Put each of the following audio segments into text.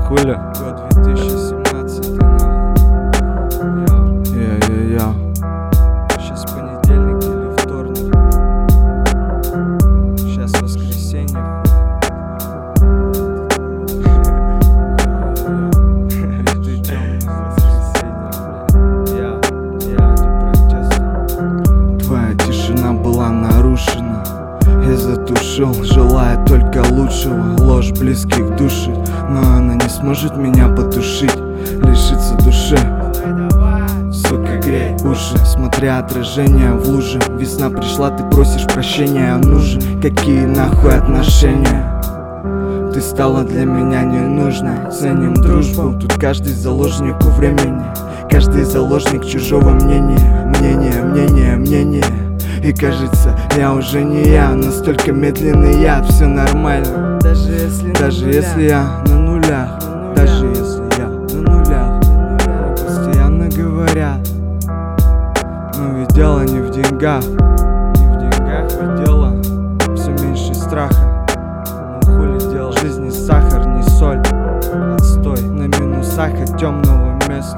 хули? Год 2017, Я. Сейчас понедельник или вторник. Сейчас воскресенье. Ты темный воскресенье, я протест. Твоя тишина была нарушена. Я затушил, желая только лучшего. Ложь близких душит, но она не сможет меня потушить. Лишиться души, сука, грей уши, смотря отражение в луже. Весна пришла, ты просишь прощения, а нужен. Какие нахуй отношения? Ты стала для меня ненужной. Ценим дружбу, тут каждый заложник у времени. Каждый заложник чужого мнения. Мнение. И кажется, я уже не я. Настолько медленный яд, все нормально. Даже если я на нулях. Даже если я на нулях. Постоянно говорят, но ведь дело не в деньгах. Не в деньгах ведь дело. Все меньше страха. Ну хули дело. В жизни сахар, не соль. Отстой на минусах от темного места.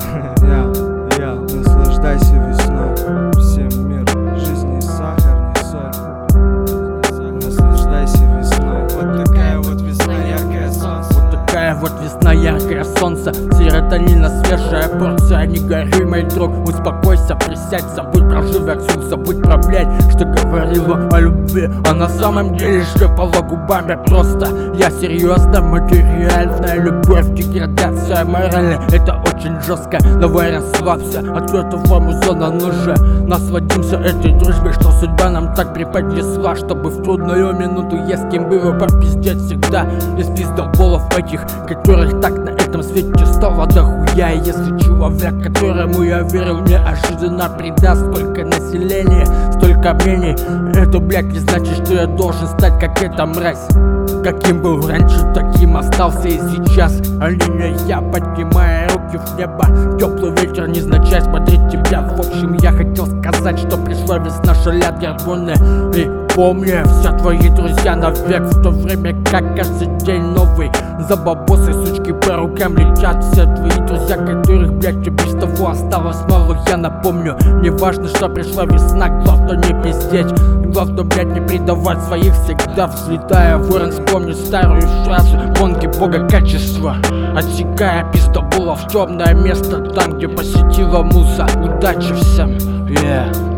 Я наслаждайся весной. Всем мир. Жизни сахар, не соль. Наслаждайся весной. Вот такая вот весна, яркое солнце. Вот такая вот весна, яркое солнце. Серотонина, свежая порция. Не гори, мой друг, успокойся, присядь. Забудь про живый отсюда, забудь про блядь, что говорила о любви. А на самом деле шлепала губами просто. Я серьезно, материальная любовь, деградация морали. Это очень жестко, давай расслабься. Открой эту форму зона, ну же насладимся этой дружбой, что судьба нам так преподнесла. Чтобы в трудную минуту есть с кем было попиздеть всегда. Из пиздоболов этих, которых так на этом свете стало дохуя. И если человек, которому я верил, неожиданно предаст, сколько населения, столько мнений, это, блядь, не значит, что я должен стать как эта мразь. Каким был раньше, таким остался и сейчас. Оленя я, поднимая руки в небо. Теплый ветер, незначай смотреть тебя. В общем, я хотел сказать, что пришла весна, шалят горгоны. И помни, все твои друзья навек. В то время как каждый день новый. За бабосы сучки по рукам летят. Все твои друзья, которых, блядь, тебе с того осталось мало. Я напомню, не важно, что пришла весна. Главное не пиздеть, главное, блядь, не предавать своих всегда. Взлетая ворон, вспомни старую фразу. Гонки бога качества, отсекая пиздоболов в темное место, там, где посетила муза. Удачи всем, yeah.